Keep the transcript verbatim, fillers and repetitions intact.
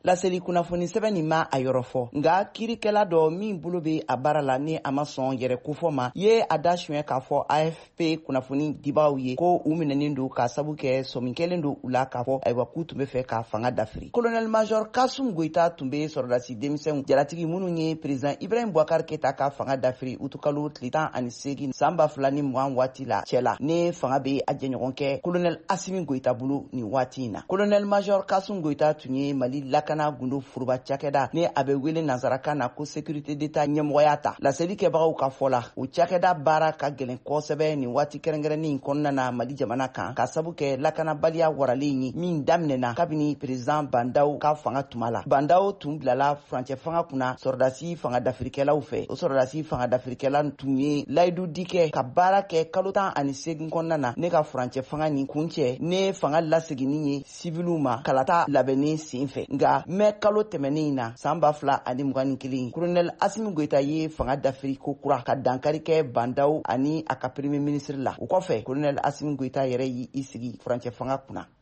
laseli kunnafoni sɛbɛn nin ma a yɔrɔ fɔ nga kirikɛla dɔ min bolo bɛ a baara la ni a ma sɔn yɛrɛ kofɔ ma ye a da suɲɛ k'a fɔ A F P kunnafoni dibaaw ye ko u minɛnen don ka sabu kɛ sɔmin kɛlen don u la k'a fɔ ayiwa k'u tun bɛ fɛ ka fanga dafiri. Colonel Major Kasum Goita tun bɛ sɔrɔdasi denmisɛnw jalatigi minnu ye président Ibrahim Boubacar Keita ka fanga dafiri utukalo tile tan ani seegin san ba fila ni mugan waati la cɛ la ne fanga bɛ a jɛɲɔgɔn kɛ Colonel Asimi Goita bolo nin waati in na. Colonel Major Kasum Goita tun ye Mali lakana gundo furuba cakɛda ni a bɛ wele nansarakan na ko sécurité d'état ɲɛmɔgɔya ta. Laseli kɛbagaw ka fɔ la o cakɛda baara ka gɛlɛn kosɛbɛ nin waati kɛrɛnkɛrɛnnin kɔnɔna na Mali jamana kan ka sabu kɛ lakanabaliya waralen ye min daminɛna kabini président Bandaw ka fanga tuma la. Bandaw tun bilala furancɛ fanga kunna sɔrɔdasi fanga dafirikɛlaw fɛ. O sɔrɔdasi fanga dafirikɛla tun ye layidu di kɛ ka baara kɛ kalo tan ani seegin kɔnɔna na ne ka furancɛ fanga nin kuncɛ ne fanga laseginni ye siviluw ma kalata labɛnni sen fɛ. Nga mɛ kalo tɛmɛnen in na san ba fila ani mugan ni kelen Colonel Asimi Goita ye fanga dafiri ko kura ka dankari kɛ Bandaw ani a ka premier ministre la. O kɔfɛ Colonel Asimi Goita yɛrɛ y'i sigi furancɛ fanga kunna.